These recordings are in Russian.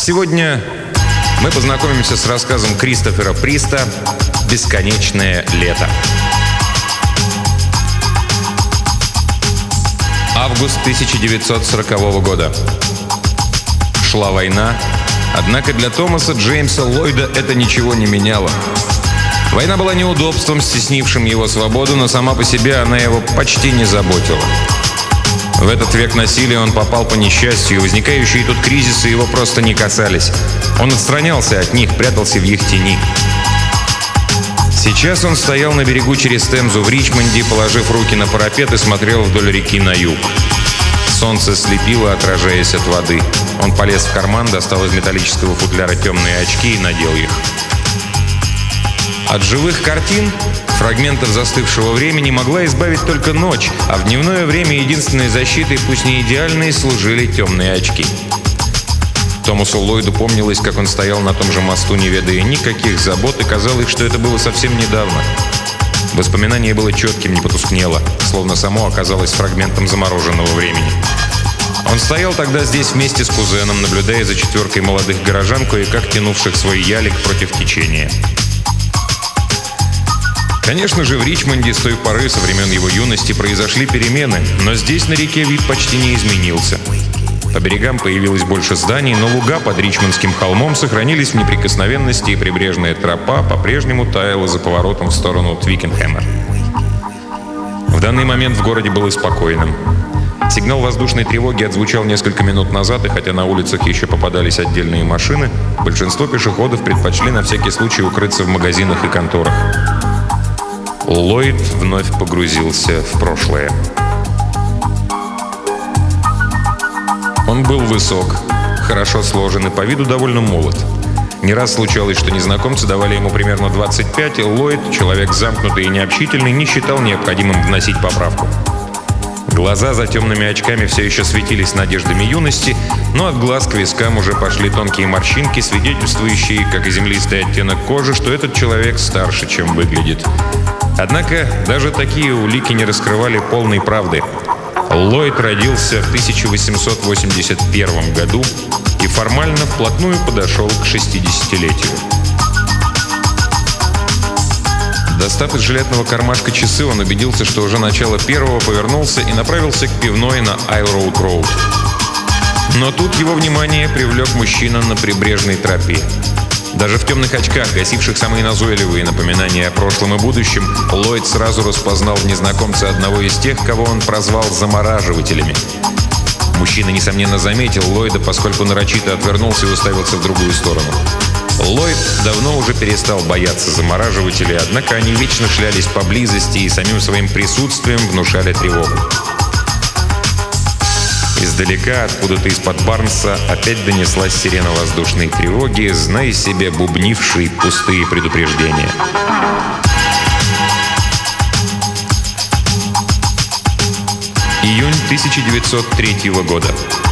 Сегодня мы познакомимся с рассказом Кристофера Приста «Бесконечное лето». Август 1940 года. Шла война, однако для Томаса Джеймса Ллойда это ничего не меняло. Война была неудобством, стеснившим его свободу, но сама по себе она его почти не заботила. В этот век насилия он попал по несчастью, и возникающие тут кризисы его просто не касались. Он отстранялся от них, прятался в их тени. Сейчас он стоял на берегу через Темзу в Ричмонде, положив руки на парапет, и смотрел вдоль реки на юг. Солнце слепило, отражаясь от воды. Он полез в карман, достал из металлического футляра темные очки и надел их. От живых картин, фрагментов застывшего времени, могла избавить только ночь, а в дневное время единственной защитой, пусть не идеальной, служили темные очки. Томасу Ллойду помнилось, как он стоял на том же мосту, не ведая никаких забот, и казалось, что это было совсем недавно. Воспоминание было четким, не потускнело, словно само оказалось фрагментом замороженного времени. Он стоял тогда здесь вместе с кузеном, наблюдая за четверкой молодых горожан, кое-как тянувших свой ялик против течения. Конечно же, в Ричмонде с той поры, со времен его юности, произошли перемены, но здесь на реке вид почти не изменился. По берегам появилось больше зданий, но луга под Ричмондским холмом сохранились в неприкосновенности, и прибрежная тропа по-прежнему таяла за поворотом в сторону Твикенхэма. В данный момент в городе было спокойным. Сигнал воздушной тревоги отзвучал несколько минут назад, и хотя на улицах еще попадались отдельные машины, большинство пешеходов предпочли на всякий случай укрыться в магазинах и конторах. Ллойд вновь погрузился в прошлое. Он был высок, хорошо сложен и по виду довольно молод. Не раз случалось, что незнакомцы давали ему примерно 25, и Ллойд, человек замкнутый и необщительный, не считал необходимым вносить поправку. Глаза за темными очками все еще светились надеждами юности, но от глаз к вискам уже пошли тонкие морщинки, свидетельствующие, как и землистый оттенок кожи, что этот человек старше, чем выглядит. Однако даже такие улики не раскрывали полной правды. Ллойд родился в 1881 году и формально вплотную подошел к 60-летию. Достав из жилетного кармашка часы, он убедился, что уже начало первого, повернулся и направился к пивной на Айлроуд-роуд. Но тут его внимание привлек мужчина на прибрежной тропе. Даже в темных очках, гасивших самые назойливые напоминания о прошлом и будущем, Ллойд сразу распознал в незнакомце одного из тех, кого он прозвал «замораживателями». Мужчина, несомненно, заметил Ллойда, поскольку нарочито отвернулся и уставился в другую сторону. Ллойд давно уже перестал бояться замораживателей, однако они вечно шлялись поблизости и самим своим присутствием внушали тревогу. Издалека, откуда-то из-под Барнса, опять донеслась сирена воздушной тревоги, знай себе, бубнившие пустые предупреждения. Июнь 1903 года.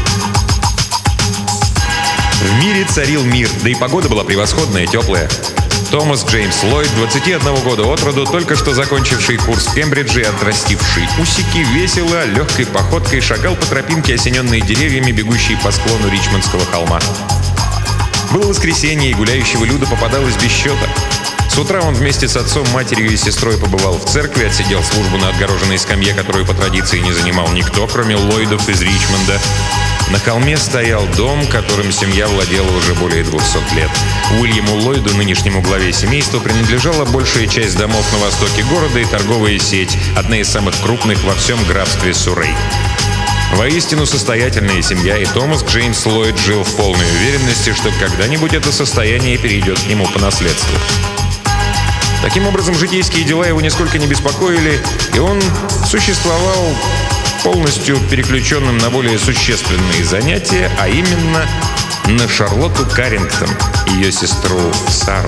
В мире царил мир, да и погода была превосходная, теплая. Томас Джеймс Ллойд, 21 года от роду, только что закончивший курс в Кембридже и отрастивший усики, весело, легкой походкой шагал по тропинке, осененной деревьями, бегущей по склону Ричмондского холма. Было воскресенье, и гуляющего люда попадалось без счета. С утра он вместе с отцом, матерью и сестрой побывал в церкви, отсидел службу на отгороженной скамье, которую по традиции не занимал никто, кроме Ллойдов из Ричмонда. На холме стоял дом, которым семья владела уже более 200 лет. Уильяму Ллойду, нынешнему главе семейства, принадлежала большая часть домов на востоке города и торговая сеть, одна из самых крупных во всем графстве Суррей. Воистину состоятельная семья, и Томас Джеймс Ллойд жил в полной уверенности, что когда-нибудь это состояние перейдет к нему по наследству. Таким образом, житейские дела его нисколько не беспокоили, и он существовал полностью переключенным на более существенные занятия, а именно на Шарлотту Каррингтон и ее сестру Сару.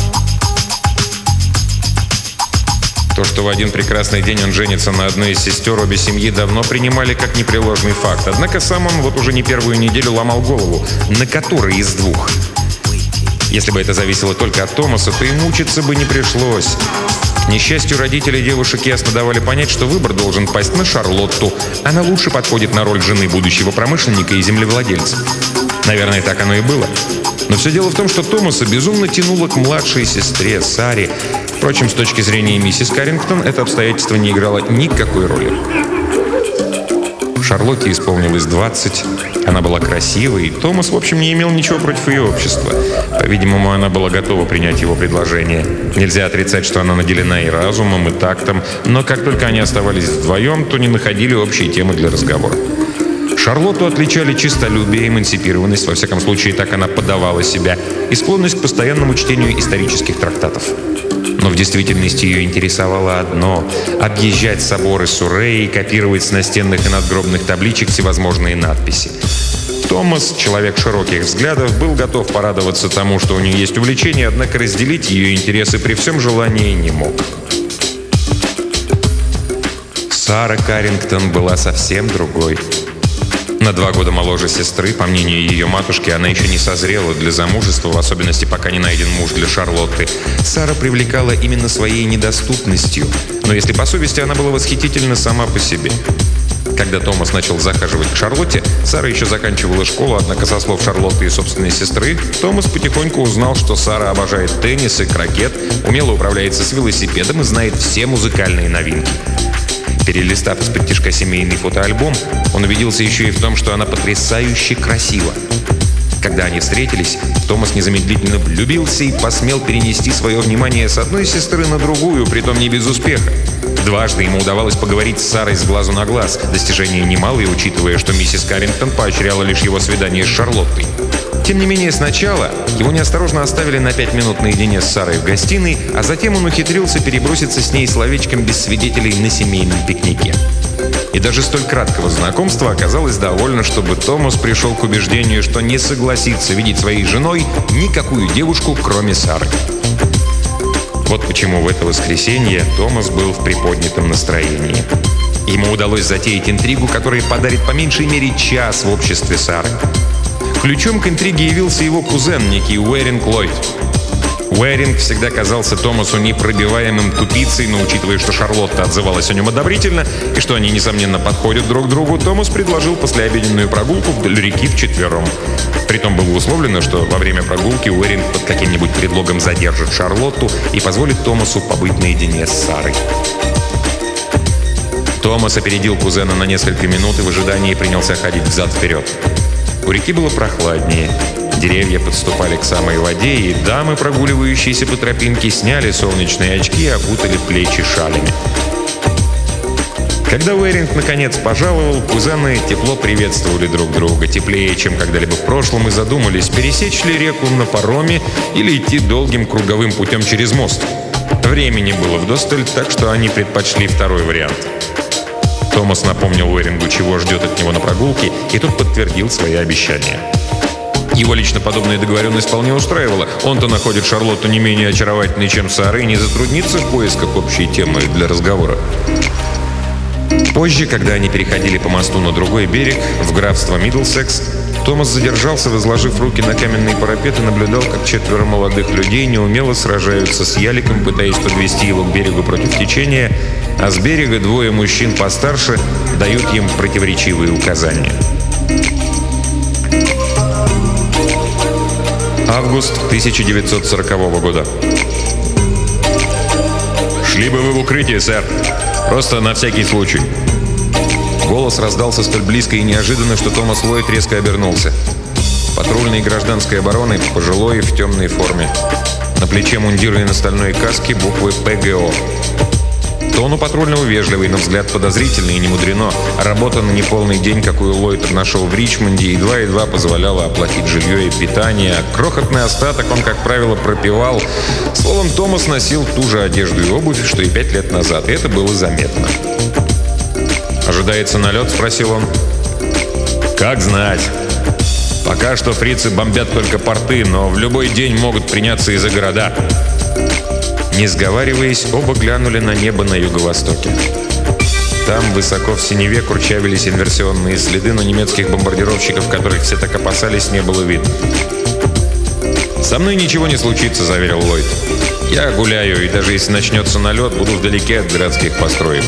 То, что в один прекрасный день он женится на одной из сестер, обе семьи давно принимали как непреложный факт. Однако сам он вот уже не первую неделю ломал голову, на которой из двух. Если бы это зависело только от Томаса, то и мучиться бы не пришлось. К несчастью, родители девушек ясно давали понять, что выбор должен пасть на Шарлотту. Она лучше подходит на роль жены будущего промышленника и землевладельца. Наверное, так оно и было. Но все дело в том, что Томаса безумно тянуло к младшей сестре Саре. Впрочем, с точки зрения миссис Каррингтон, это обстоятельство не играло никакой роли. Шарлотте исполнилось 20. Она была красивой, и Томас, в общем, не имел ничего против ее общества. По-видимому, она была готова принять его предложение. Нельзя отрицать, что она наделена и разумом, и тактом, но как только они оставались вдвоем, то не находили общей темы для разговора. Шарлотту отличали честолюбие, эмансипированность, во всяком случае, так она подавала себя, и склонность к постоянному чтению исторических трактатов. Но в действительности ее интересовало одно – объезжать соборы Сурреи и копировать с настенных и надгробных табличек всевозможные надписи. Томас, человек широких взглядов, был готов порадоваться тому, что у нее есть увлечение, однако разделить ее интересы при всем желании не мог. Сара Каррингтон была совсем другой. На 2 года моложе сестры, по мнению ее матушки, она еще не созрела для замужества, в особенности, пока не найден муж для Шарлотты. Сара привлекала именно своей недоступностью, но если по совести, она была восхитительна сама по себе. Когда Томас начал захаживать к Шарлотте, Сара еще заканчивала школу, однако, со слов Шарлотты и собственной сестры, Томас потихоньку узнал, что Сара обожает теннис и крокет, умело управляется с велосипедом и знает все музыкальные новинки. Перелистав из-под тишка семейный фотоальбом, он убедился еще и в том, что она потрясающе красива. Когда они встретились, Томас незамедлительно влюбился и посмел перенести свое внимание с одной сестры на другую, притом не без успеха. Дважды ему удавалось поговорить с Сарой с глазу на глаз, достижение немалое, учитывая, что миссис Каррингтон поощряла лишь его свидание с Шарлоттой. Тем не менее, сначала его неосторожно оставили на 5 минут наедине с Сарой в гостиной, а затем он ухитрился переброситься с ней словечком без свидетелей на семейном пикнике. И даже столь краткого знакомства оказалось довольно, чтобы Томас пришел к убеждению, что не согласится видеть своей женой никакую девушку, кроме Сары. Вот почему в это воскресенье Томас был в приподнятом настроении. Ему удалось затеять интригу, которая подарит по меньшей мере час в обществе Сары. Ключом к интриге явился его кузен, некий Уэринг Ллойд. Уэринг всегда казался Томасу непробиваемым тупицей, но учитывая, что Шарлотта отзывалась о нем одобрительно и что они, несомненно, подходят друг к другу, Томас предложил послеобеденную прогулку вдоль реки вчетвером. Притом было условлено, что во время прогулки Уэринг под каким-нибудь предлогом задержит Шарлотту и позволит Томасу побыть наедине с Сарой. Томас опередил кузена на несколько минут и в ожидании принялся ходить взад-вперед. У реки было прохладнее, деревья подступали к самой воде, и дамы, прогуливающиеся по тропинке, сняли солнечные очки и окутали плечи шалями. Когда Уэринг наконец пожаловал, кузены тепло приветствовали друг друга, теплее, чем когда-либо в прошлом, и задумались, пересечь ли реку на пароме или идти долгим круговым путем через мост. Времени было вдосталь, так что они предпочли второй вариант. Томас напомнил Уэрингу, чего ждет от него на прогулке, и тот подтвердил свои обещания. Его лично подобная договоренность вполне устраивала. Он-то находит Шарлотту не менее очаровательной, чем Сара, и не затруднится в поисках общей темы для разговора. Позже, когда они переходили по мосту на другой берег, в графство Миддлсекс, Томас задержался, возложив руки на каменный парапет, и наблюдал, как 4 молодых людей неумело сражаются с яликом, пытаясь подвести его к берегу против течения, а с берега 2 мужчин постарше дают им противоречивые указания. Август 1940 года. «Шли бы вы в укрытие, сэр. Просто на всякий случай». Голос раздался столь близко и неожиданно, что Томас Ллойд резко обернулся. Патрульный гражданской обороны, пожилой, в темной форме. На плече мундира и на стальной каске буквы ПГО. Тон у патрульного вежливый, но взгляд подозрительный и немудрено. Работа на неполный день, какую Ллойд нашел в Ричмонде, едва позволяла оплатить жилье и питание, а крохотный остаток он, как правило, пропивал. Словом, Томас носил ту же одежду и обувь, что и 5 лет назад, и это было заметно. «Ожидается налет?» — спросил он. «Как знать. Пока что фрицы бомбят только порты, но в любой день могут приняться и за города». Не сговариваясь, оба глянули на небо на юго-востоке. Там, высоко в синеве, курчавились инверсионные следы, но немецких бомбардировщиков, которых все так опасались, не было видно. «Со мной ничего не случится», — заверил Ллойд. «Я гуляю, и даже если начнется налет, буду вдалеке от городских построек».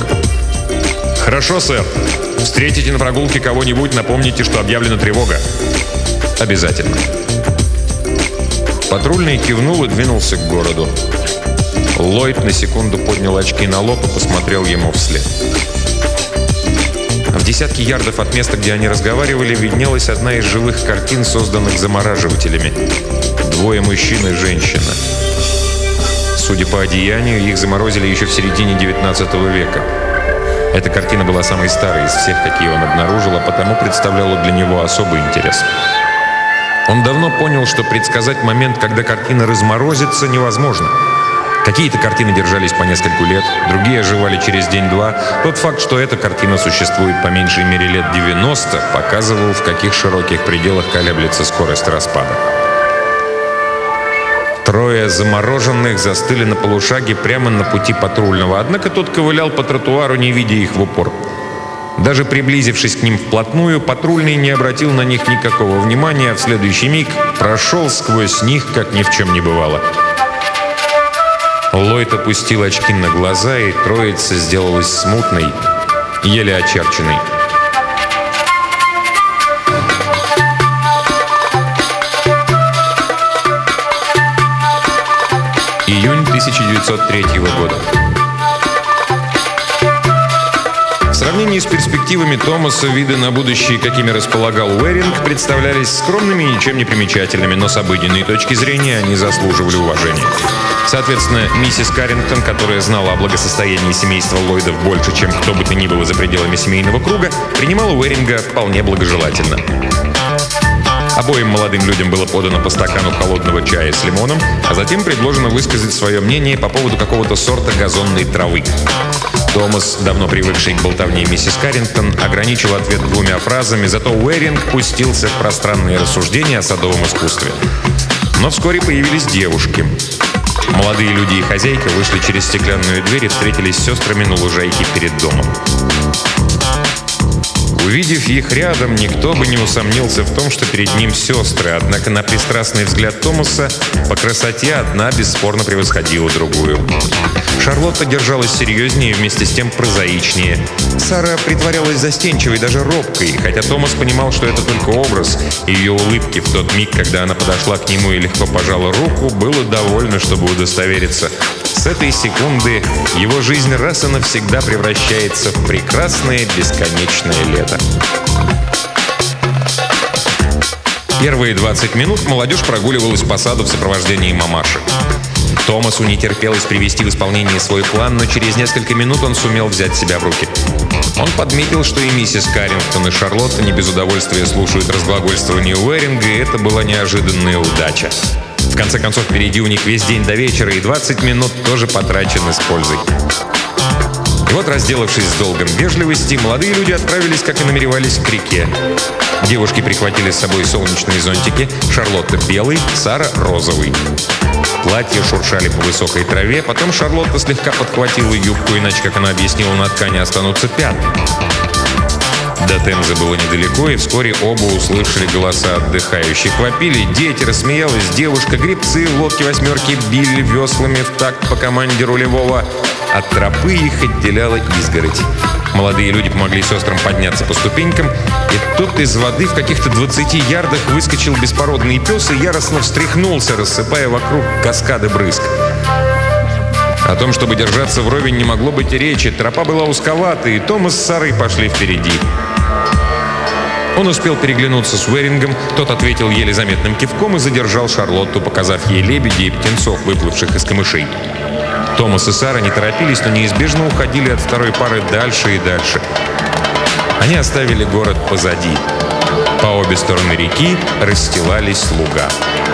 «Хорошо, сэр. Встретите на прогулке кого-нибудь, напомните, что объявлена тревога». Обязательно. Патрульный кивнул и двинулся к городу. Ллойд на секунду поднял очки на лоб и посмотрел ему вслед. В десятке ярдов от места, где они разговаривали, виднелась одна из живых картин, созданных замораживателями. Двое мужчин и женщина. Судя по одеянию, их заморозили еще в середине XIX века. Эта картина была самой старой из всех, какие он обнаружил, а потому представляла для него особый интерес. Он давно понял, что предсказать момент, когда картина разморозится, невозможно. Какие-то картины держались по нескольку лет, другие оживали через день-два. Тот факт, что эта картина существует по меньшей мере лет 90, показывал, в каких широких пределах колеблется скорость распада. Трое замороженных застыли на полушаге прямо на пути патрульного, однако тот ковылял по тротуару, не видя их в упор. Даже приблизившись к ним вплотную, патрульный не обратил на них никакого внимания, а в следующий миг прошел сквозь них, как ни в чем не бывало. Ллойд опустил очки на глаза, и троица сделалась смутной, еле очерченной. Июнь 1903 года. В сравнении с перспективами Томаса, виды на будущее, какими располагал Уэринг, представлялись скромными и ничем не примечательными, но с обыденной точки зрения они заслуживали уважения. Соответственно, миссис Каррингтон, которая знала о благосостоянии семейства Ллойдов больше, чем кто бы то ни было за пределами семейного круга, принимала Уэринга вполне благожелательно. Обоим молодым людям было подано по стакану холодного чая с лимоном, а затем предложено высказать свое мнение по поводу какого-то сорта газонной травы. Томас, давно привыкший к болтовне миссис Каррингтон, ограничил ответ двумя фразами, зато Уэринг пустился в пространные рассуждения о садовом искусстве. Но вскоре появились девушки. Молодые люди и хозяйка вышли через стеклянную дверь и встретились с сестрами на лужайке перед домом. Увидев их рядом, никто бы не усомнился в том, что перед ним сестры, однако на пристрастный взгляд Томаса по красоте одна бесспорно превосходила другую. Шарлотта держалась серьезнее и вместе с тем прозаичнее. Сара притворялась застенчивой, даже робкой, хотя Томас понимал, что это только образ. Ее улыбки в тот миг, когда она подошла к нему и легко пожала руку, было довольно, чтобы удостовериться. С этой секунды его жизнь раз и навсегда превращается в прекрасное бесконечное лето. Первые 20 минут молодежь прогуливалась по саду в сопровождении мамаши. Томасу не терпелось привести в исполнение свой план, но через несколько минут он сумел взять себя в руки. Он подметил, что и миссис Каррингтон, и Шарлотта не без удовольствия слушают разглагольствование Уэринга, и это была неожиданная удача. В конце концов, впереди у них весь день до вечера, и 20 минут тоже потрачены с пользой. И вот, разделавшись с долгом вежливости, молодые люди отправились, как и намеревались, к реке. Девушки прихватили с собой солнечные зонтики, Шарлотта белый, Сара розовый. Платья шуршали по высокой траве, потом Шарлотта слегка подхватила юбку, иначе, как она объяснила, на ткани останутся пятна. До Темзы было недалеко, и вскоре оба услышали голоса отдыхающих. Вопили дети, рассмеялась девушка, гребцы, лодки восьмерки били веслами в такт по команде рулевого. От тропы их отделяла изгородь. Молодые люди помогли сестрам подняться по ступенькам, и тут из воды в каких-то 20 ярдах выскочил беспородный пес и яростно встряхнулся, рассыпая вокруг каскады брызг. О том, чтобы держаться вровень, не могло быть и речи. Тропа была узковата, и Томас с Сарой пошли впереди. Он успел переглянуться с Уэрингом, тот ответил еле заметным кивком и задержал Шарлотту, показав ей лебедей и птенцов, выплывших из камышей. Томас и Сара не торопились, но неизбежно уходили от второй пары дальше и дальше. Они оставили город позади. По обе стороны реки расстилались луга.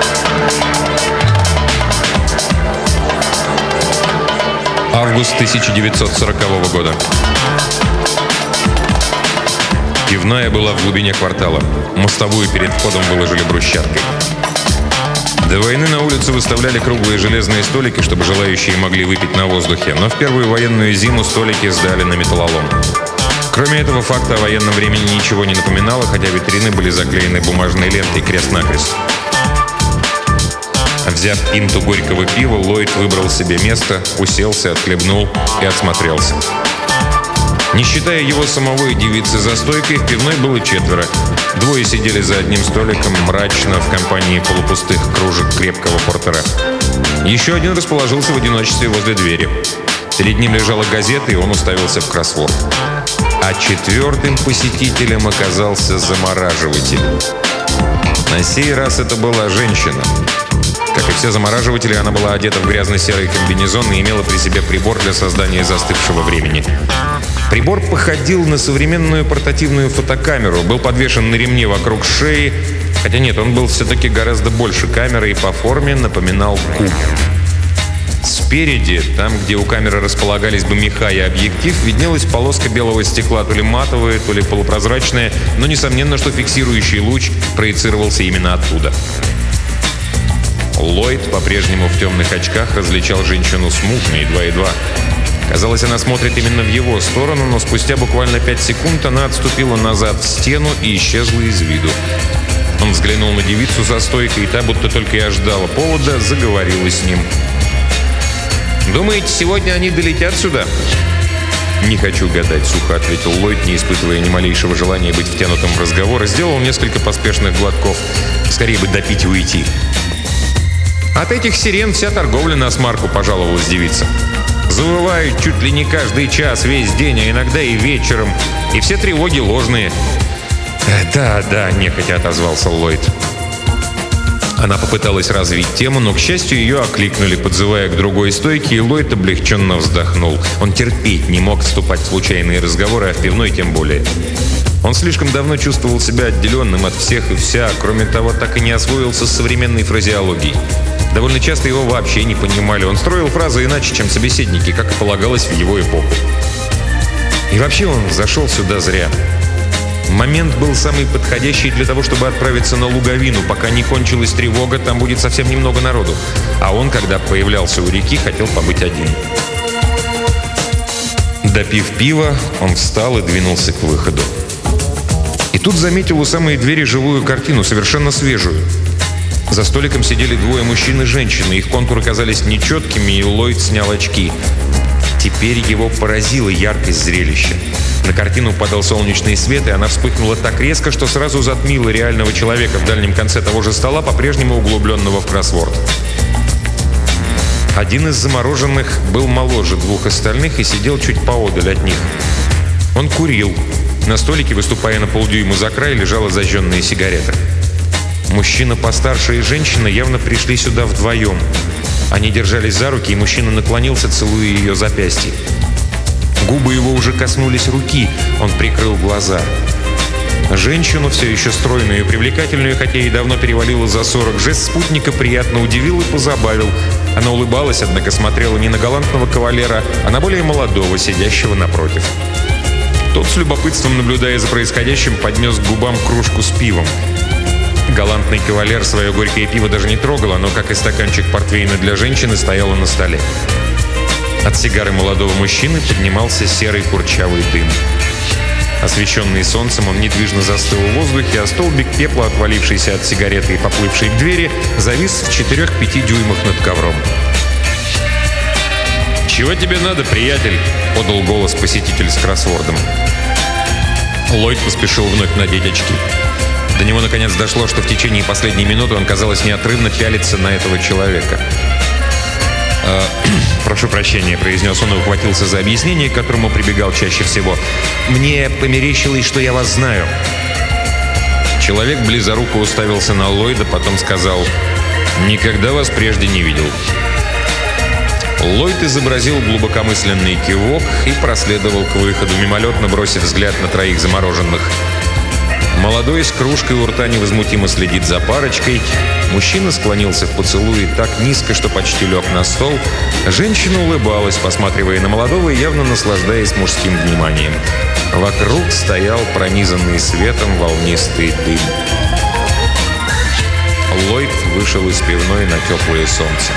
Август 1940 года. Пивная была в глубине квартала. Мостовую перед входом выложили брусчаткой. До войны на улице выставляли круглые железные столики, чтобы желающие могли выпить на воздухе, но в первую военную зиму столики сдали на металлолом. Кроме этого факта, о военном времени ничего не напоминало, хотя витрины были заклеены бумажной лентой крест-накрест. Взяв пинту горького пива, Ллойд выбрал себе место, уселся, отхлебнул и осмотрелся. Не считая его самого и девицы за стойкой, в пивной было 4. 2 сидели за одним столиком мрачно в компании полупустых кружек крепкого портера. Еще один расположился в одиночестве возле двери. Перед ним лежала газета, и он уставился в кроссворд. А 4-м посетителем оказался замораживатель. На сей раз это была женщина. Как и все замораживатели, она была одета в грязно-серый комбинезон и имела при себе прибор для создания застывшего времени. Прибор походил на современную портативную фотокамеру, был подвешен на ремне вокруг шеи, хотя нет, он был все-таки гораздо больше камеры и по форме напоминал куб. Спереди, там, где у камеры располагались бы меха и объектив, виднелась полоска белого стекла, то ли матовая, то ли полупрозрачная, но несомненно, что фиксирующий луч проецировался именно оттуда. Ллойд, по-прежнему в темных очках, различал женщину смутно, едва-едва. Казалось, она смотрит именно в его сторону, но спустя буквально 5 секунд она отступила назад в стену и исчезла из виду. Он взглянул на девицу за стойкой, и та, будто только и ожидала повода, заговорила с ним. «Думаете, сегодня они долетят сюда?» «Не хочу гадать», — сухо ответил Ллойд, не испытывая ни малейшего желания быть втянутым в разговор, и сделал несколько поспешных глотков. Скорее бы допить и уйти. «От этих сирен вся торговля на смарку», — пожаловалась девица. «Завывают чуть ли не каждый час, весь день, а иногда и вечером. И все тревоги ложные». «Да», — нехотя отозвался Ллойд. Она попыталась развить тему, но, к счастью, ее окликнули, подзывая к другой стойке, и Ллойд облегченно вздохнул. Он терпеть не мог вступать в случайные разговоры, а в пивной тем более. Он слишком давно чувствовал себя отделенным от всех и вся, кроме того, так и не освоился с современной фразеологией. Довольно часто его вообще не понимали. Он строил фразы иначе, чем собеседники, как и полагалось в его эпоху. И вообще он зашел сюда зря. Момент был самый подходящий для того, чтобы отправиться на луговину. Пока не кончилась тревога, там будет совсем немного народу. А он, когда появлялся у реки, хотел побыть один. Допив пива, он встал и двинулся к выходу. И тут заметил у самой двери живую картину, совершенно свежую. За столиком сидели 2 мужчин и женщины. Их контуры казались нечеткими, и Ллойд снял очки. Теперь его поразила яркость зрелища. На картину падал солнечный свет, и она вспыхнула так резко, что сразу затмила реального человека в дальнем конце того же стола, по-прежнему углубленного в кроссворд. Один из замороженных был моложе 2 остальных и сидел чуть поодаль от них. Он курил. На столике, выступая на полдюйма за край, лежала зажженная сигарета. Мужчина постарше и женщина явно пришли сюда вдвоем. Они держались за руки, и мужчина наклонился, целуя ее запястье. Губы его уже коснулись руки, он прикрыл глаза. Женщину, все еще стройную и привлекательную, хотя и давно перевалила за 40, жест спутника приятно удивил и позабавил. Она улыбалась, однако смотрела не на галантного кавалера, а на более молодого, сидящего напротив. Тот, с любопытством наблюдая за происходящим, поднес к губам кружку с пивом. Галантный кавалер свое горькое пиво даже не трогал, оно, как и стаканчик портвейна для женщины, стояло на столе. От сигары молодого мужчины поднимался серый курчавый дым. Освещенный солнцем, он недвижно застыл в воздухе, а столбик пепла, отвалившийся от сигареты и поплывший к двери, завис в 4-5 дюймах над ковром. «Чего тебе надо, приятель?» — подал голос посетитель с кроссвордом. Ллойд поспешил вновь надеть очки. До него наконец дошло, что в течение последней минуты он, казалось, неотрывно пялится на этого человека. «Прошу прощения», — произнес он и ухватился за объяснение, к которому прибегал чаще всего. «Мне померещилось, что я вас знаю». Человек близоруко уставился на Ллойда, потом сказал: «Никогда вас прежде не видел». Ллойд изобразил глубокомысленный кивок и проследовал к выходу, мимолетно бросив взгляд на 3 замороженных. Молодой с кружкой у рта невозмутимо следит за парочкой. Мужчина склонился в поцелуе так низко, что почти лег на стол. Женщина улыбалась, посматривая на молодого и явно наслаждаясь мужским вниманием. Вокруг стоял пронизанный светом волнистый дым. Ллойд вышел из пивной на теплое солнце.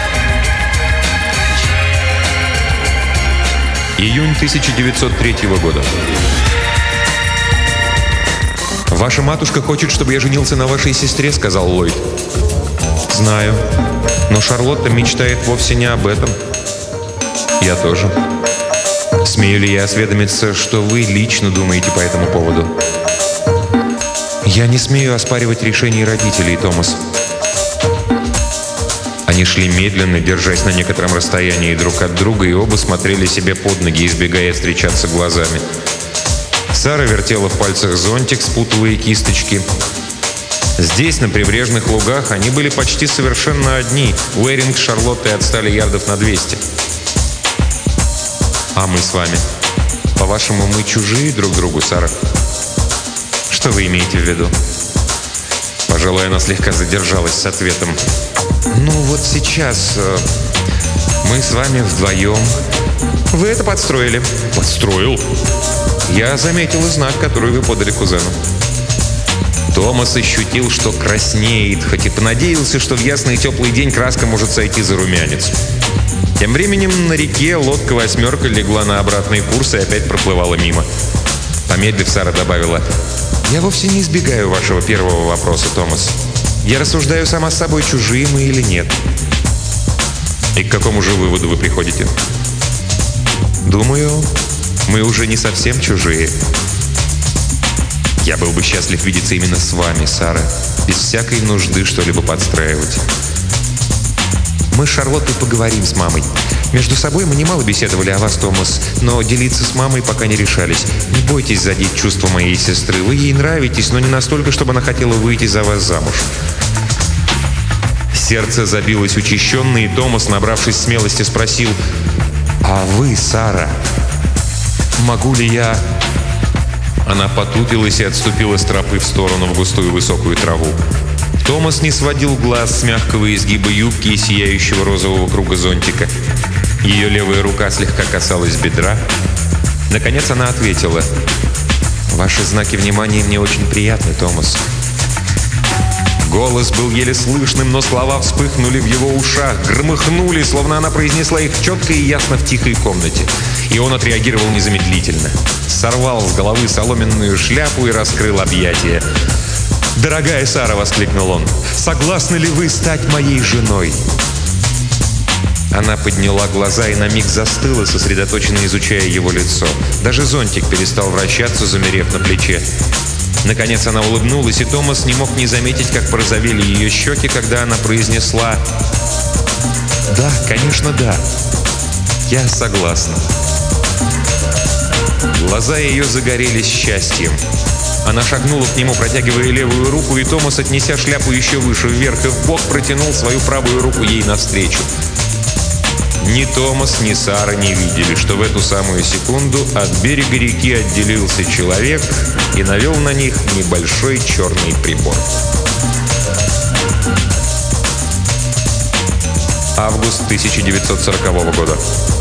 Июнь 1903 года. «Ваша матушка хочет, чтобы я женился на вашей сестре», — сказал Ллойд. «Знаю. Но Шарлотта мечтает вовсе не об этом». «Я тоже». С Смею ли я осведомиться, что вы лично думаете по этому поводу? Я не смею оспаривать решение родителей, Томас. Они шли медленно, держась на некотором расстоянии друг от друга, и оба смотрели себе под ноги, избегая встречаться глазами. Сара вертела в пальцах зонтик, спутывая кисточки. Здесь, на прибрежных лугах, они были почти совершенно одни. Уэринг с Шарлоттой отстали ярдов на 200. А мы с вами? По-вашему, мы чужие друг другу, Сара? Что вы имеете в виду? Пожалуй, она слегка задержалась с ответом. Ну вот сейчас мы с вами вдвоем. Вы это подстроили. Подстроил? Я заметил знак, который вы подали кузену. Томас ощутил, что краснеет, хоть и понадеялся, что в ясный теплый день краска может сойти за румянец. Тем временем на реке лодка «Восьмерка» легла на обратный курс и опять проплывала мимо. Помедлив, Сара добавила: «Я вовсе не избегаю вашего первого вопроса, Томас. Я рассуждаю сама с собой, чужие мы или нет». «И к какому же выводу вы приходите?» «Думаю, мы уже не совсем чужие». «Я был бы счастлив видеться именно с вами, Сара, без всякой нужды что-либо подстраивать». «Мы с Шарлоттой поговорим с мамой. Между собой мы немало беседовали о вас, Томас, но делиться с мамой пока не решались. Не бойтесь задеть чувства моей сестры. Вы ей нравитесь, но не настолько, чтобы она хотела выйти за вас замуж». Сердце забилось учащенно, и Томас, набравшись смелости, спросил: «А вы, Сара, могу ли я...» Она потупилась и отступила с тропы в сторону в густую высокую траву. Томас не сводил глаз с мягкого изгиба юбки и сияющего розового круга зонтика. Ее левая рука слегка касалась бедра. Наконец она ответила: «Ваши знаки внимания мне очень приятны, Томас». Голос был еле слышным, но слова вспыхнули в его ушах, громыхнули, словно она произнесла их четко и ясно в тихой комнате. И он отреагировал незамедлительно. Сорвал с головы соломенную шляпу и раскрыл объятия. «Дорогая Сара!» — воскликнул он. «Согласны ли вы стать моей женой?» Она подняла глаза и на миг застыла, сосредоточенно изучая его лицо. Даже зонтик перестал вращаться, замерев на плече. Наконец она улыбнулась, и Томас не мог не заметить, как порозовели ее щеки, когда она произнесла: «Да, конечно, да. Я согласна». Глаза ее загорелись счастьем. Она шагнула к нему, протягивая левую руку, и Томас, отнеся шляпу еще выше вверх и вбок, протянул свою правую руку ей навстречу. Ни Томас, ни Сара не видели, что в эту самую секунду от берега реки отделился человек и навел на них небольшой черный прибор. Август 1940 года.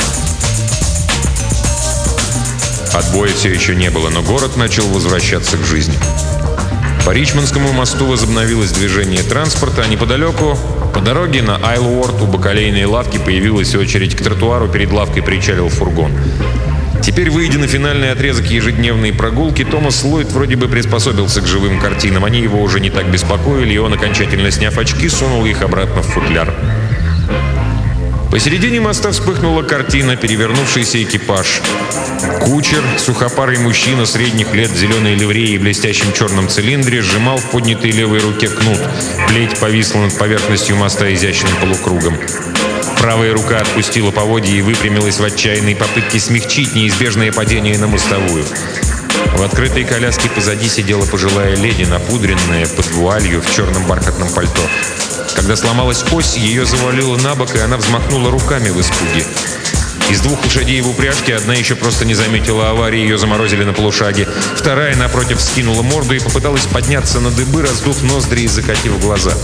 Отбоя все еще не было, но город начал возвращаться к жизни. По Ричмондскому мосту возобновилось движение транспорта, а неподалеку, по дороге на Айлворд, у бакалейной лавки появилась очередь. К тротуару перед лавкой причалил фургон. Теперь, выйдя на финальный отрезок ежедневной прогулки, Томас Ллойд вроде бы приспособился к живым картинам. Они его уже не так беспокоили, и он, окончательно сняв очки, сунул их обратно в футляр. Посередине моста вспыхнула картина: перевернувшийся экипаж. Кучер, сухопарый мужчина средних лет в зеленой ливреи и блестящем черном цилиндре, сжимал в поднятой левой руке кнут. Плеть повисла над поверхностью моста изящным полукругом. Правая рука отпустила поводья и выпрямилась в отчаянной попытке смягчить неизбежное падение на мостовую. В открытой коляске позади сидела пожилая леди, напудренная, под вуалью, в черном бархатном пальто. Когда сломалась ось, ее завалило на бок, и она взмахнула руками в испуге. Из двух лошадей в упряжке одна еще просто не заметила аварии, ее заморозили на полушаге. Вторая, напротив, скинула морду и попыталась подняться на дыбы, раздув ноздри и закатив глаза.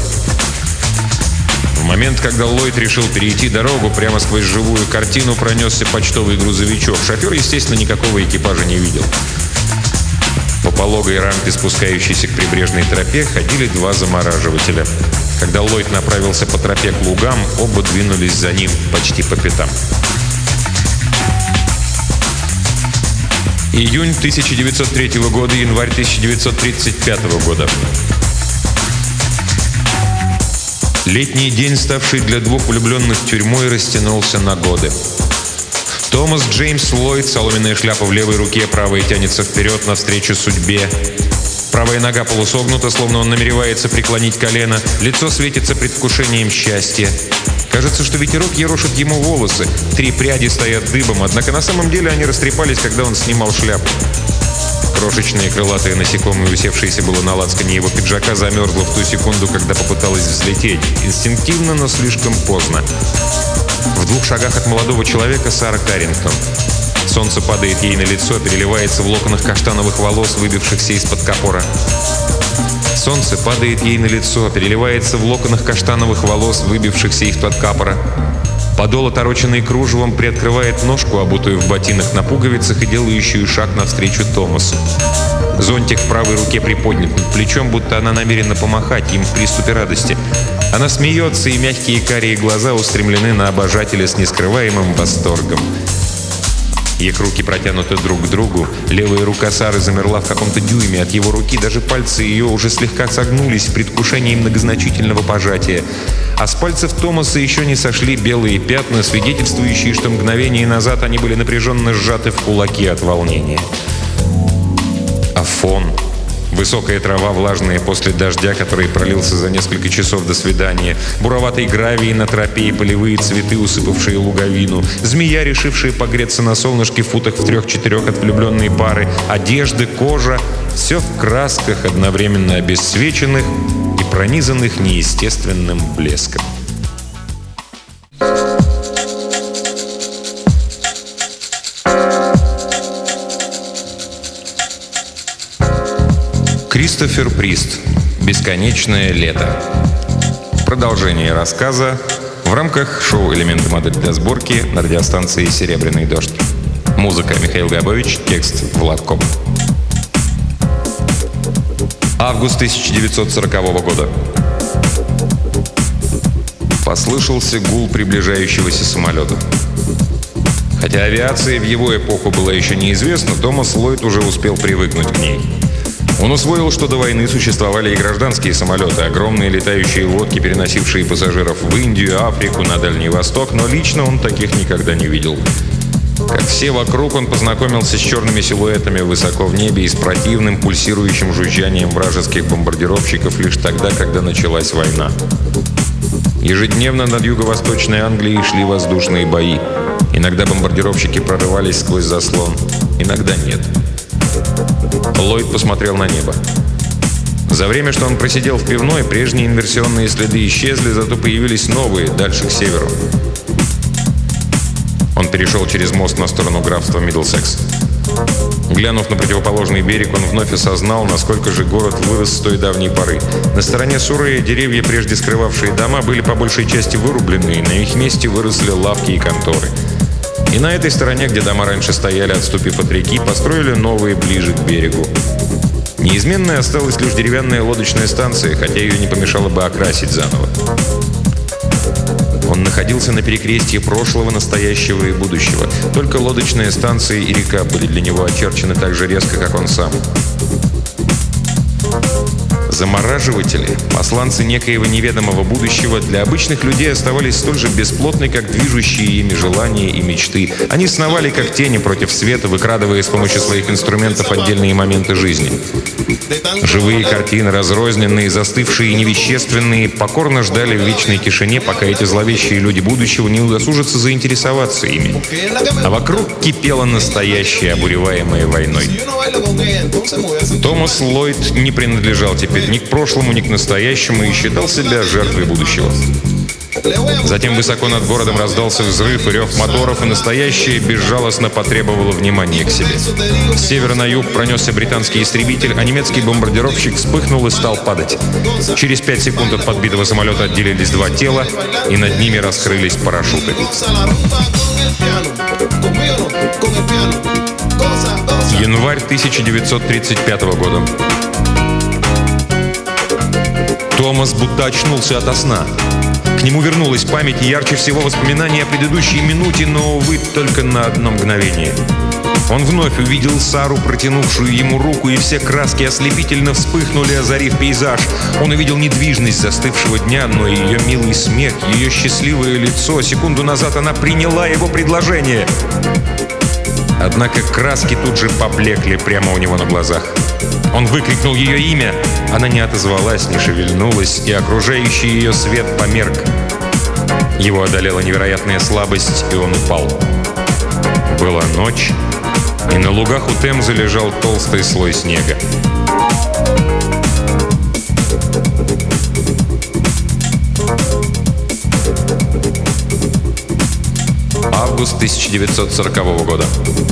В момент, когда Ллойд решил перейти дорогу, прямо сквозь живую картину пронесся почтовый грузовичок. Шофер, естественно, никакого экипажа не видел. По пологой рампе, спускающейся к прибрежной тропе, ходили два замораживателя. Когда Ллойд направился по тропе к лугам, оба двинулись за ним почти по пятам. Июнь 1903 года, январь 1935 года. Летний день, ставший для двух влюбленных тюрьмой, растянулся на годы. Томас Джеймс Ллойд, соломенная шляпа в левой руке, правая тянется вперед навстречу судьбе. Правая нога полусогнута, словно он намеревается преклонить колено. Лицо светится предвкушением счастья. Кажется, что ветерок ерошит ему волосы. 3 пряди стоят дыбом, однако на самом деле они растрепались, когда он снимал шляпу. Крошечные крылатые насекомые, усевшиеся было на лацкане его пиджака, замерзло в ту секунду, когда попыталась взлететь. Инстинктивно, но слишком поздно. В 2 шагах от молодого человека Сара Каррингтон. Солнце падает ей на лицо, переливается в локонах каштановых волос, выбившихся из-под капора. Солнце падает ей на лицо, переливается в локонах каштановых волос, выбившихся из-под капора. Подол, отороченный кружевом, приоткрывает ножку, обутую в ботинах на пуговицах и делающую шаг навстречу Томасу. Зонтик в правой руке приподнят над плечом, будто она намерена помахать им в приступе радости. Она смеется, и мягкие карие глаза устремлены на обожателя с нескрываемым восторгом. Их руки протянуты друг к другу. Левая рука Сары замерла в каком-то дюйме от его руки. Даже пальцы ее уже слегка согнулись в предвкушении многозначительного пожатия. А с пальцев Томаса еще не сошли белые пятна, свидетельствующие, что мгновение назад они были напряженно сжаты в кулаки от волнения. А фон? Высокая трава, влажная после дождя, который пролился за несколько часов до свидания, буроватый гравий на тропе и полевые цветы, усыпавшие луговину, змея, решившая погреться на солнышке в футах в 3-4 от влюбленной пары, одежды, кожа — все в красках, одновременно обесцвеченных и пронизанных неестественным блеском. Кристофер Прист. «Бесконечное лето». Продолжение рассказа в рамках шоу «Элементы модели для сборки» на радиостанции «Серебряный дождь». Музыка Михаил Габович, текст Влад Коб. Август 1940 года. Послышался гул приближающегося самолета. Хотя авиация в его эпоху была еще неизвестна, Томас Ллойд уже успел привыкнуть к ней. Он усвоил, что до войны существовали и гражданские самолеты, огромные летающие лодки, переносившие пассажиров в Индию, Африку, на Дальний Восток, но лично он таких никогда не видел. Как все вокруг, он познакомился с черными силуэтами высоко в небе и с противным пульсирующим жужжанием вражеских бомбардировщиков лишь тогда, когда началась война. Ежедневно над юго-восточной Англией шли воздушные бои. Иногда бомбардировщики прорывались сквозь заслон, иногда нет. Ллойд посмотрел на небо. За время, что он просидел в пивной, прежние инверсионные следы исчезли, зато появились новые, дальше к северу. Он перешел через мост на сторону графства Мидлсекс. Глянув на противоположный берег, он вновь осознал, насколько же город вырос с той давней поры. На стороне Суррея деревья, прежде скрывавшие дома, были по большей части вырублены, и на их месте выросли лавки и конторы. И на этой стороне, где дома раньше стояли, отступив от реки, построили новые ближе к берегу. Неизменной осталась лишь деревянная лодочная станция, хотя ее не помешало бы окрасить заново. Он находился на перекрестье прошлого, настоящего и будущего. Только лодочная станция и река были для него очерчены так же резко, как он сам. Замораживатели, посланцы некоего неведомого будущего, для обычных людей оставались столь же бесплотны, как движущие ими желания и мечты. Они сновали, как тени против света, выкрадывая с помощью своих инструментов отдельные моменты жизни. Живые картины, разрозненные, застывшие и невещественные, покорно ждали в вечной тишине, пока эти зловещие люди будущего не удосужатся заинтересоваться ими. А вокруг кипело настоящее, обуреваемое войной. Томас Ллойд не принадлежал теперь ни к прошлому, ни к настоящему и считал себя жертвой будущего. Затем высоко над городом раздался взрыв и рев моторов, и настоящее безжалостно потребовало внимания к себе. С севера на юг пронесся британский истребитель, а немецкий бомбардировщик вспыхнул и стал падать. Через 5 секунд от подбитого самолета отделились 2 тела, и над ними раскрылись парашюты. Январь 1935 года. Томас будто очнулся ото сна. К нему вернулась память и ярче всего воспоминания о предыдущей минуте, но, увы, только на одно мгновение. Он вновь увидел Сару, протянувшую ему руку, и все краски ослепительно вспыхнули, озарив пейзаж. Он увидел недвижность застывшего дня, но ее милый смех, ее счастливое лицо. Секунду назад она приняла его предложение. Однако краски тут же поблекли прямо у него на глазах. Он выкрикнул ее имя. Она не отозвалась, не шевельнулась, и окружающий ее свет померк. Его одолела невероятная слабость, и он упал. Была ночь, и на лугах у Темзы лежал толстый слой снега. Август 1940 года.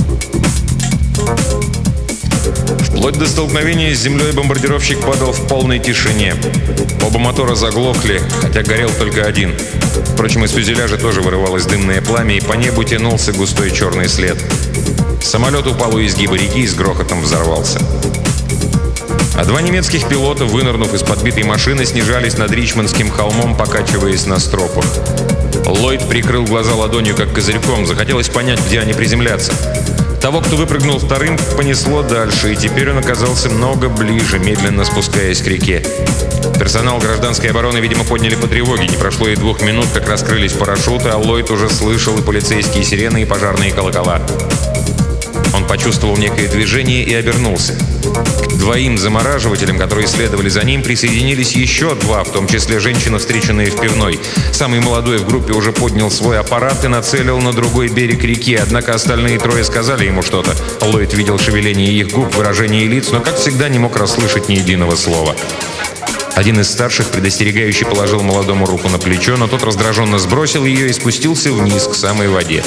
Вплоть до столкновения с землей бомбардировщик падал в полной тишине. Оба мотора заглохли, хотя горел только один. Впрочем, из фюзеляжа тоже вырывалось дымное пламя, и по небу тянулся густой черный след. Самолет упал у изгиба реки и с грохотом взорвался. А два немецких пилота, вынырнув из подбитой машины, снижались над Ричмондским холмом, покачиваясь на стропах. Ллойд прикрыл глаза ладонью, как козырьком. Захотелось понять, где они приземлятся. Того, кто выпрыгнул вторым, понесло дальше, и теперь он оказался много ближе, медленно спускаясь к реке. Персонал гражданской обороны, видимо, подняли по тревоге. Не прошло и 2 минут, как раскрылись парашюты, а Ллойд уже слышал и полицейские сирены, и пожарные колокола. Он почувствовал некое движение и обернулся. К 2 замораживателям, которые следовали за ним, присоединились еще 2, в том числе женщина, встреченная в пивной. Самый молодой в группе уже поднял свой аппарат и нацелил на другой берег реки, однако остальные 3 сказали ему что-то. Ллойд видел шевеление их губ, выражение лиц, но, как всегда, не мог расслышать ни единого слова. Один из старших предостерегающе положил молодому руку на плечо, но тот раздраженно сбросил ее и спустился вниз к самой воде.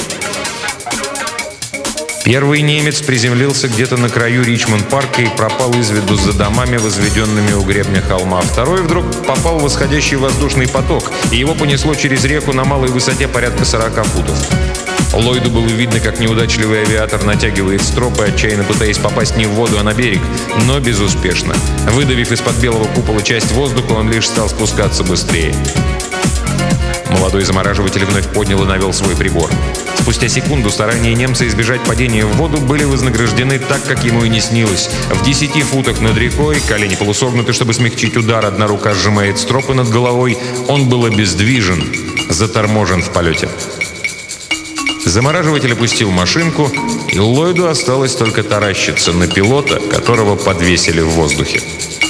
Первый немец приземлился где-то на краю Ричмонд-парка и пропал из виду за домами, возведенными у гребня холма. Второй вдруг попал в восходящий воздушный поток, и его понесло через реку на малой высоте порядка 40 футов. Ллойду было видно, как неудачливый авиатор натягивает стропы, отчаянно пытаясь попасть не в воду, а на берег, но безуспешно. Выдавив из-под белого купола часть воздуха, он лишь стал спускаться быстрее. Молодой замораживатель вновь поднял и навел свой прибор. Спустя секунду старания немца избежать падения в воду были вознаграждены так, как ему и не снилось. В 10 футах над рекой, колени полусогнуты, чтобы смягчить удар, одна рука сжимает стропы над головой, он был обездвижен, заторможен в полете. Замораживатель опустил машинку, и Ллойду осталось только таращиться на пилота, которого подвесили в воздухе.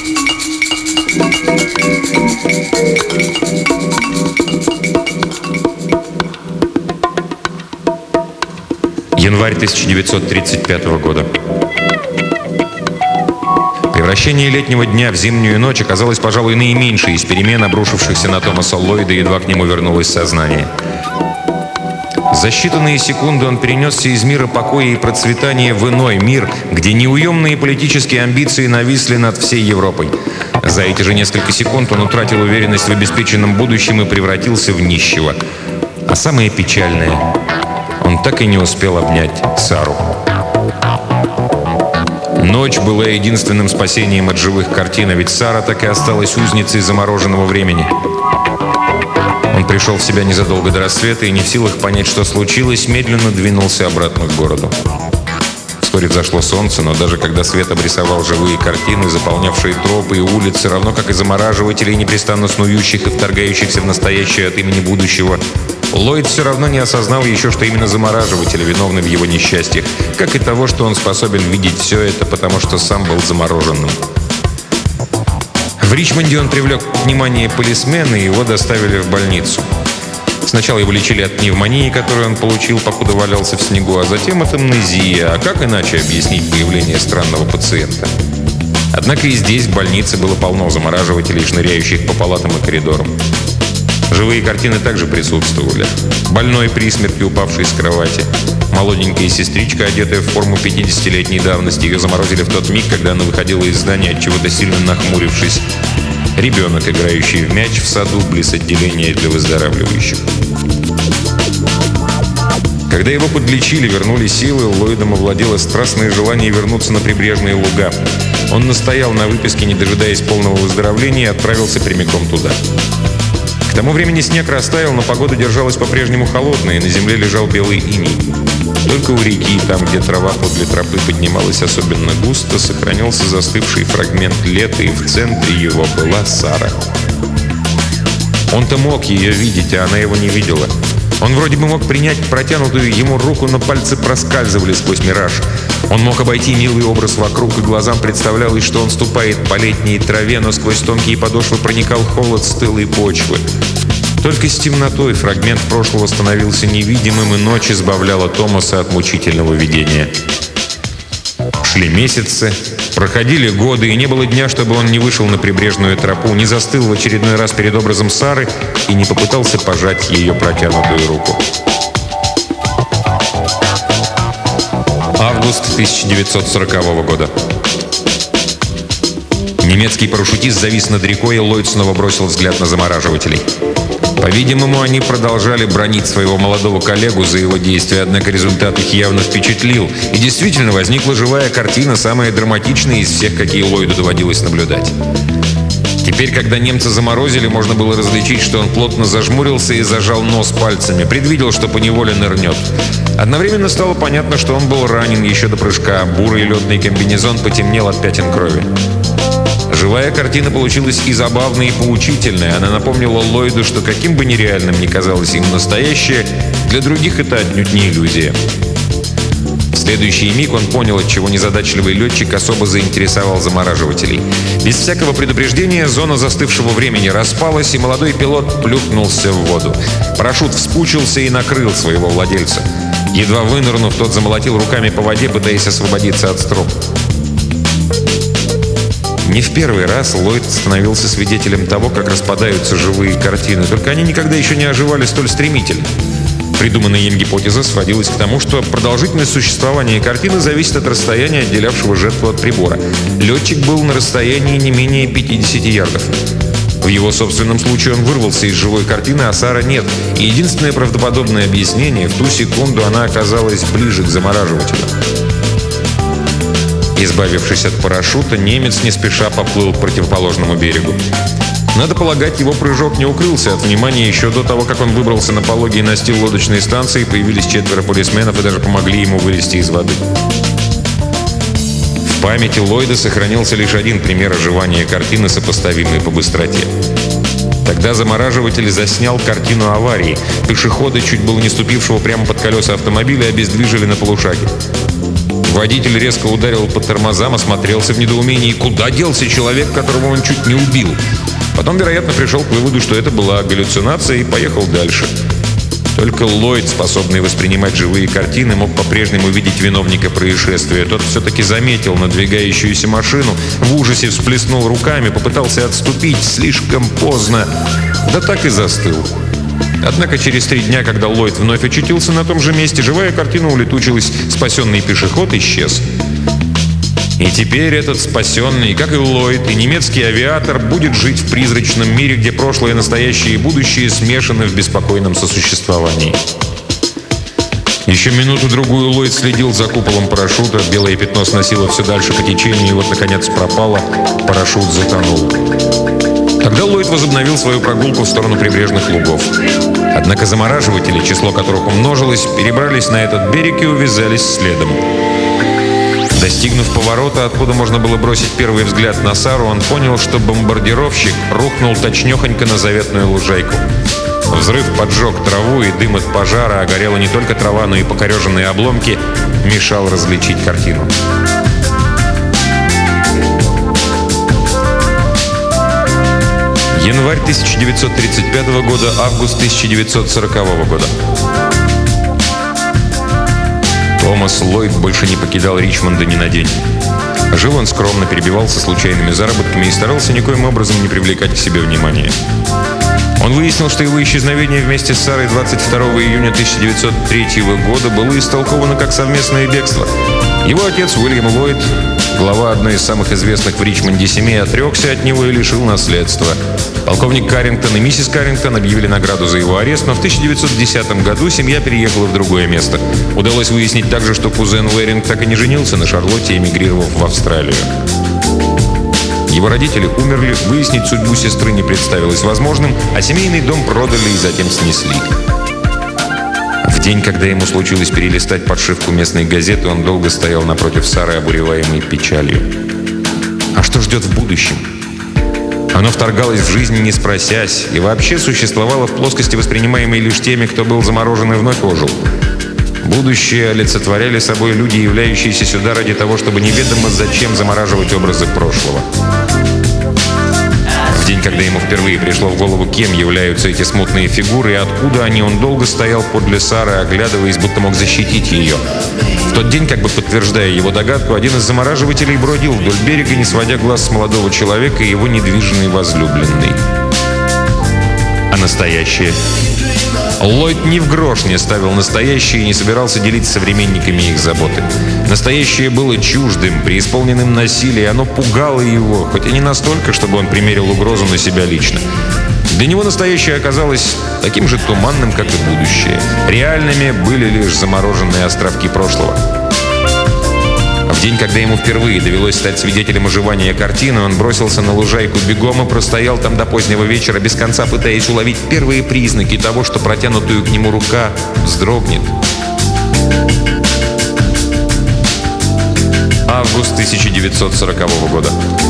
Январь 1935 года. Превращение летнего дня в зимнюю ночь оказалось, пожалуй, наименьшей из перемен, обрушившихся на Томаса Ллойда, едва к нему вернулось сознание. За считанные секунды он перенесся из мира покоя и процветания в иной мир, где неуемные политические амбиции нависли над всей Европой. За эти же несколько секунд он утратил уверенность в обеспеченном будущем и превратился в нищего. А самое печальное — он так и не успел обнять Сару. Ночь была единственным спасением от живых картин, а ведь Сара так и осталась узницей замороженного времени. Он пришел в себя незадолго до рассвета и, не в силах понять, что случилось, медленно двинулся обратно к городу. Вскоре взошло солнце, но даже когда свет обрисовал живые картины, заполнявшие тропы и улицы, равно как и замораживателей, непрестанно снующих и вторгающихся в настоящее от имени будущего, Ллойд все равно не осознал еще, что именно замораживатели виновны в его несчастьях, как и того, что он способен видеть все это, потому что сам был замороженным. В Ричмонде он привлек внимание полисмена, и его доставили в больницу. Сначала его лечили от пневмонии, которую он получил, покуда валялся в снегу, а затем от амнезии. А как иначе объяснить появление странного пациента? Однако и здесь, в больнице, было полно замораживателей, шныряющих по палатам и коридорам. Живые картины также присутствовали. Больной при смерти, упавший с кровати. Молоденькая сестричка, одетая в форму 50-летней давности. Ее заморозили в тот миг, когда она выходила из здания, от чего-то сильно нахмурившись. Ребенок, играющий в мяч в саду близ отделения для выздоравливающих. Когда его подлечили, вернули силы, Ллойдом овладело страстное желание вернуться на прибрежные луга. Он настоял на выписке, не дожидаясь полного выздоровления, и отправился прямиком туда. К тому времени снег растаял, но погода держалась по-прежнему холодная, и на земле лежал белый иней. Только у реки, там, где трава подле тропы поднималась особенно густо, сохранился застывший фрагмент лета, и в центре его была Сара. Он-то мог ее видеть, а она его не видела. Он вроде бы мог принять протянутую ему руку, но пальцы проскальзывали сквозь мираж. Он мог обойти милый образ вокруг, и глазам представлялось, что он ступает по летней траве, но сквозь тонкие подошвы проникал холод стылой почвы. Только с темнотой фрагмент прошлого становился невидимым, и ночь избавляла Томаса от мучительного видения. Шли месяцы, проходили годы, и не было дня, чтобы он не вышел на прибрежную тропу, не застыл в очередной раз перед образом Сары и не попытался пожать ее протянутую руку. Август 1940 года. Немецкий парашютист завис над рекой, и Ллойд снова бросил взгляд на замораживателей. По-видимому, они продолжали бранить своего молодого коллегу за его действия, однако результат их явно впечатлил. И действительно возникла живая картина, самая драматичная из всех, какие Ллойду доводилось наблюдать. Теперь, когда немца заморозили, можно было различить, что он плотно зажмурился и зажал нос пальцами, предвидел, что поневоле нырнет. Одновременно стало понятно, что он был ранен еще до прыжка. Бурый летный комбинезон потемнел от пятен крови. Живая картина получилась и забавной, и поучительной. Она напомнила Ллойду, что каким бы нереальным ни казалось им настоящее, для других это отнюдь не иллюзия. В следующий миг он понял, отчего незадачливый летчик особо заинтересовал замораживателей. Без всякого предупреждения зона застывшего времени распалась, и молодой пилот плюхнулся в воду. Парашют вспучился и накрыл своего владельца. Едва вынырнув, тот замолотил руками по воде, пытаясь освободиться от струп. Не в первый раз Ллойд становился свидетелем того, как распадаются живые картины, только они никогда еще не оживали столь стремительно. Придуманная им гипотеза сводилась к тому, что продолжительность существования картины зависит от расстояния, отделявшего жертву от прибора. Летчик был на расстоянии не менее 50 ярдов. В его собственном случае он вырвался из живой картины, а Сара нет. И единственное правдоподобное объяснение — в ту секунду она оказалась ближе к замораживателю. Избавившись от парашюта, немец не спеша поплыл к противоположному берегу. Надо полагать, его прыжок не укрылся от внимания еще до того, как он выбрался на пологий настил лодочной станции, появились 4 полисменов и даже помогли ему вылезти из воды. В памяти Ллойда сохранился лишь один пример оживания картины, сопоставимый по быстроте. Тогда замораживатель заснял картину аварии. Пешехода, чуть было не ступившего прямо под колеса автомобиля, обездвижили на полушаге. Водитель резко ударил по тормозам, осмотрелся в недоумении, куда делся человек, которого он чуть не убил. Потом, вероятно, пришел к выводу, что это была галлюцинация, и поехал дальше. Только Ллойд, способный воспринимать живые картины, мог по-прежнему видеть виновника происшествия. Тот все-таки заметил надвигающуюся машину, в ужасе всплеснул руками, попытался отступить слишком поздно, да так и застыл. Однако через 3 дня, когда Ллойд вновь очутился на том же месте, живая картина улетучилась, спасенный пешеход исчез. И теперь этот спасенный, как и Ллойд, и немецкий авиатор, будет жить в призрачном мире, где прошлое, настоящее и будущее смешаны в беспокойном сосуществовании. Еще минуту-другую Ллойд следил за куполом парашюта, белое пятно сносило все дальше по течению, и вот, наконец, пропало, парашют затонул. Тогда Ллойд возобновил свою прогулку в сторону прибрежных лугов. Однако замораживатели, число которых умножилось, перебрались на этот берег и увязались следом. Достигнув поворота, откуда можно было бросить первый взгляд на Сару, он понял, что бомбардировщик рухнул точнёхонько на заветную лужайку. Взрыв поджег траву, и дым от пожара, а горела не только трава, но и покореженные обломки, мешал различить картину. Январь 1935 года, август 1940 года. Томас Ллойд больше не покидал Ричмонда ни на день. Жил он скромно, перебивался случайными заработками и старался никоим образом не привлекать к себе внимания. Он выяснил, что его исчезновение вместе с Сарой 22 июня 1903 года было истолковано как совместное бегство. Его отец Уильям Ллойд, глава одной из самых известных в Ричмонде семей, отрекся от него и лишил наследства. Полковник Каррингтон и миссис Каррингтон объявили награду за его арест, но в 1910 году семья переехала в другое место. Удалось выяснить также, что кузен Уэринг так и не женился на Шарлотте, эмигрировав в Австралию. Его родители умерли, выяснить судьбу сестры не представилось возможным, а семейный дом продали и затем снесли. В день, когда ему случилось перелистать подшивку местной газеты, он долго стоял напротив Сары, обуреваемой печалью. А что ждет в будущем? Оно вторгалось в жизнь, не спросясь, и вообще существовало в плоскости, воспринимаемой лишь теми, кто был заморожен и вновь ожил. Будущее олицетворяли собой люди, являющиеся сюда ради того, чтобы неведомо зачем замораживать образы прошлого. В день, когда ему впервые пришло в голову, кем являются эти смутные фигуры и откуда они, он долго стоял подле Сары, оглядываясь, будто мог защитить ее. В тот день, как бы подтверждая его догадку, один из замораживателей бродил вдоль берега, не сводя глаз с молодого человека и его недвижной возлюбленной. А настоящее? Ллойд ни в грош не ставил настоящее и не собирался делить с современниками их заботы. Настоящее было чуждым, преисполненным насилия, оно пугало его, хоть и не настолько, чтобы он примерил угрозу на себя лично. Для него настоящее оказалось таким же туманным, как и будущее. Реальными были лишь замороженные островки прошлого. В день, когда ему впервые довелось стать свидетелем оживания картины, он бросился на лужайку бегом и простоял там до позднего вечера, без конца пытаясь уловить первые признаки того, что протянутую к нему рука вздрогнет. Август 1940 года.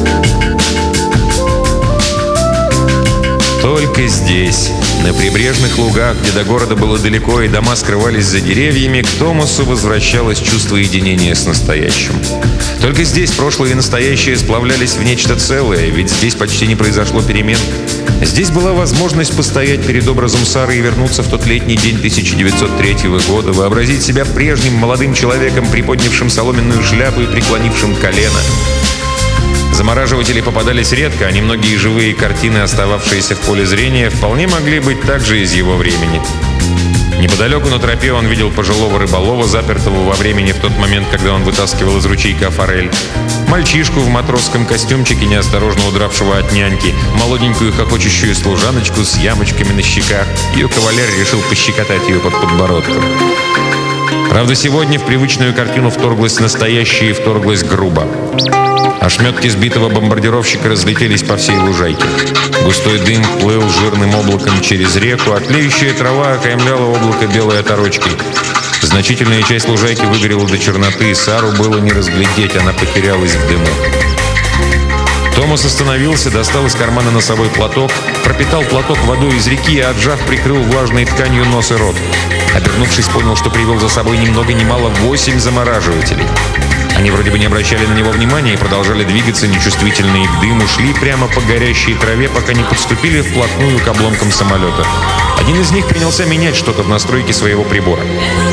Только здесь, на прибрежных лугах, где до города было далеко и дома скрывались за деревьями, к Томасу возвращалось чувство единения с настоящим. Только здесь прошлое и настоящее сплавлялись в нечто целое, ведь здесь почти не произошло перемен. Здесь была возможность постоять перед образом Сары и вернуться в тот летний день 1903 года, вообразить себя прежним молодым человеком, приподнявшим соломенную шляпу и преклонившим колено. Замораживатели попадались редко, а немногие живые картины, остававшиеся в поле зрения, вполне могли быть также из его времени. Неподалеку на тропе он видел пожилого рыболова, запертого во времени в тот момент, когда он вытаскивал из ручейка форель, мальчишку в матросском костюмчике, неосторожно удравшего от няньки, молоденькую хохочущую служаночку с ямочками на щеках. Ее кавалер решил пощекотать ее под подбородком. Правда, сегодня в привычную картину вторглось настоящее и вторглось грубо. Ошметки сбитого бомбардировщика разлетелись по всей лужайке. Густой дым плыл жирным облаком через реку, а тлеющая трава окаймляла облако белой оторочкой. Значительная часть лужайки выгорела до черноты, и Сару было не разглядеть, она потерялась в дыму. Томас остановился, достал из кармана носовой платок, пропитал платок водой из реки и, отжав, прикрыл влажной тканью нос и рот. Обернувшись, понял, что привел за собой ни много ни мало 8 замораживателей. Они вроде бы не обращали на него внимания и продолжали двигаться, нечувствительные к дыму, шли прямо по горящей траве, пока не подступили вплотную к обломкам самолета. Один из них принялся менять что-то в настройке своего прибора.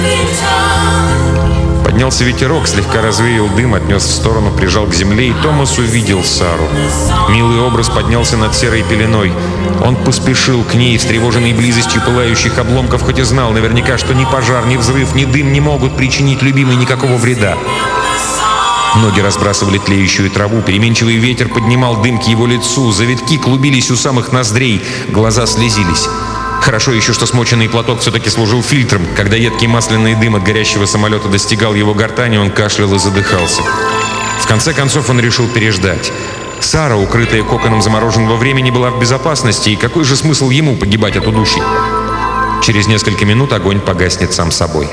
Поднялся ветерок, слегка развеял дым, отнес в сторону, прижал к земле, и Томас увидел Сару. Милый образ поднялся над серой пеленой. Он поспешил к ней, встревоженный близостью пылающих обломков, хоть и знал наверняка, что ни пожар, ни взрыв, ни дым не могут причинить любимой никакого вреда. Ноги разбрасывали тлеющую траву, переменчивый ветер поднимал дым к его лицу, завитки клубились у самых ноздрей, глаза слезились. Хорошо еще, что смоченный платок все-таки служил фильтром. Когда едкий масляный дым от горящего самолета достигал его гортани, он кашлял и задыхался. В конце концов он решил переждать. Сара, укрытая коконом замороженного времени, была в безопасности, и какой же смысл ему погибать от удушья? Через несколько минут огонь погаснет сам собой.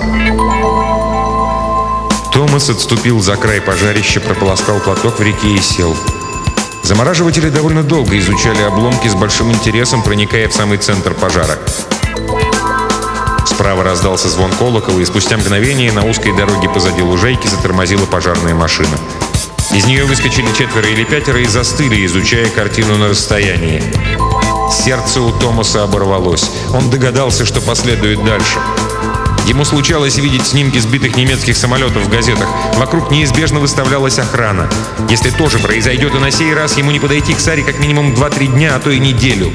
Томас отступил за край пожарища, прополоскал платок в реке и сел. Замораживатели довольно долго изучали обломки с большим интересом, проникая в самый центр пожара. Справа раздался звон колокола, и спустя мгновение на узкой дороге позади лужайки затормозила пожарная машина. Из нее выскочили 4 или 5 и застыли, изучая картину на расстоянии. Сердце у Томаса оборвалось. Он догадался, что последует дальше. Ему случалось видеть снимки сбитых немецких самолетов в газетах. Вокруг неизбежно выставлялась охрана. Если тоже произойдет и на сей раз, ему не подойти к Саре как минимум 2-3 дня, а то и неделю.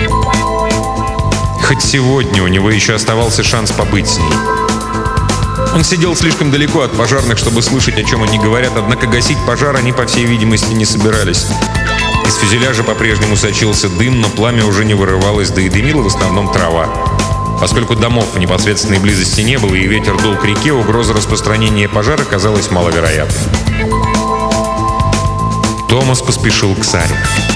Хоть сегодня у него еще оставался шанс побыть с ней. Он сидел слишком далеко от пожарных, чтобы слышать, о чем они говорят, однако гасить пожар они, по всей видимости, не собирались. Из фюзеляжа по-прежнему сочился дым, но пламя уже не вырывалось, да и дымила в основном трава. Поскольку домов в непосредственной близости не было и ветер дул к реке, угроза распространения пожара казалась маловероятной. Томас поспешил к Саре.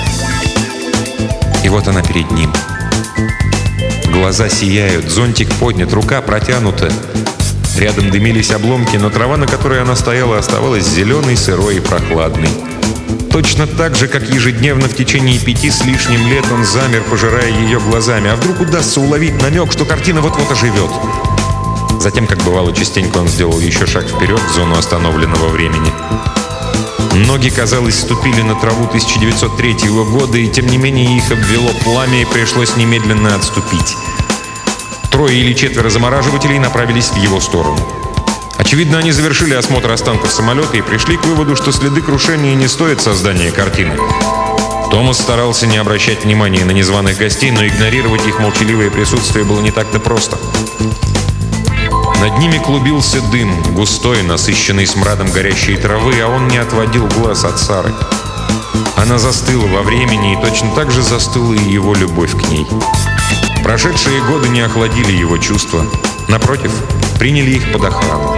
И вот она перед ним. Глаза сияют, зонтик поднят, рука протянута. Рядом дымились обломки, но трава, на которой она стояла, оставалась зеленой, сырой и прохладной. Точно так же, как ежедневно в течение 5 с лишним лет он замер, пожирая ее глазами. А вдруг удастся уловить намек, что картина вот-вот оживет? Затем, как бывало частенько, он сделал еще шаг вперед в зону остановленного времени. Ноги, казалось, ступили на траву 1903 года, и тем не менее их обвело пламя, и пришлось немедленно отступить. 3 или 4 замораживателей направились в его сторону. Очевидно, они завершили осмотр останков самолета и пришли к выводу, что следы крушения не стоят создания картины. Томас старался не обращать внимания на незваных гостей, но игнорировать их молчаливое присутствие было не так-то просто. Над ними клубился дым, густой, насыщенный смрадом горящей травы, а он не отводил глаз от Сары. Она застыла во времени, и точно так же застыла и его любовь к ней. Прошедшие годы не охладили его чувства. Напротив, приняли их под охрану.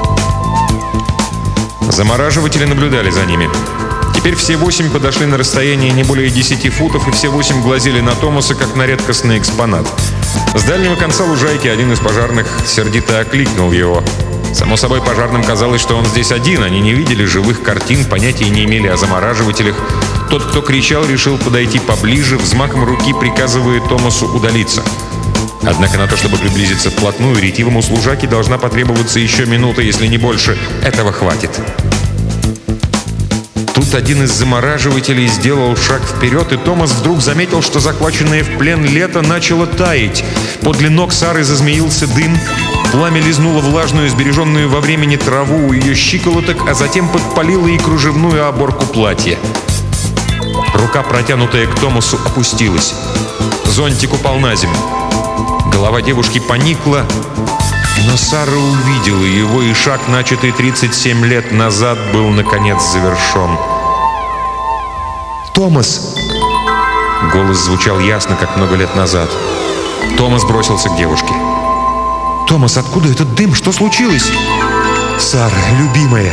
Замораживатели наблюдали за ними. Теперь все 8 подошли на расстояние не более 10 футов, и все 8 глазели на Томаса, как на редкостный экспонат. С дальнего конца лужайки один из пожарных сердито окликнул его. Само собой, пожарным казалось, что он здесь один. Они не видели живых картин, понятия не имели о замораживателях. Тот, кто кричал, решил подойти поближе, взмахом руки приказывая Томасу удалиться. Однако на то, чтобы приблизиться вплотную, ретивому служаке должна потребоваться еще минута, если не больше. Этого хватит. Тут один из замораживателей сделал шаг вперед, и Томас вдруг заметил, что захваченное в плен лето начало таять. Подле ног Сары зазмеился дым, пламя лизнуло влажную, сбереженную во времени траву у ее щиколоток, а затем подпалило и кружевную оборку платья. Рука, протянутая к Томасу, опустилась. Зонтик упал на землю. Голова девушки поникла, но Сара увидела его, и шаг, начатый 37 лет назад, был, наконец, завершен. «Томас!» Голос звучал ясно, как много лет назад. Томас бросился к девушке. «Томас, откуда этот дым? Что случилось?» «Сара, любимая!»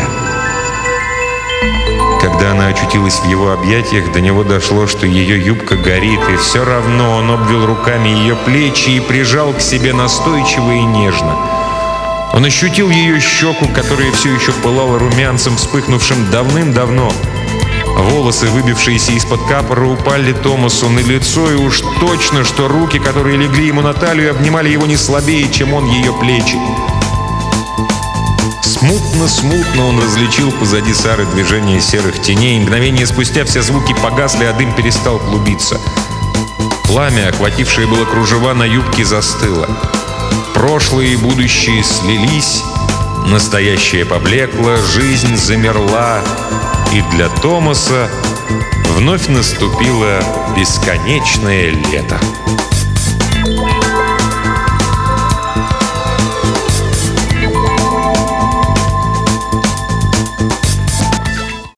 Когда она очутилась в его объятиях, до него дошло, что ее юбка горит, и все равно он обвил руками ее плечи и прижал к себе настойчиво и нежно. Он ощутил ее щеку, которая все еще пылала румянцем, вспыхнувшим давным-давно. Волосы, выбившиеся из-под капора, упали Томасу на лицо, и уж точно, что руки, которые легли ему на талию, обнимали его не слабее, чем он ее плечи. Смутно он различил позади Сары движение серых теней, и мгновение спустя все звуки погасли, а дым перестал клубиться. Пламя, охватившее было кружева на юбке, застыло. Прошлое и будущее слились, настоящее поблекло, жизнь замерла, и для Томаса вновь наступило бесконечное лето.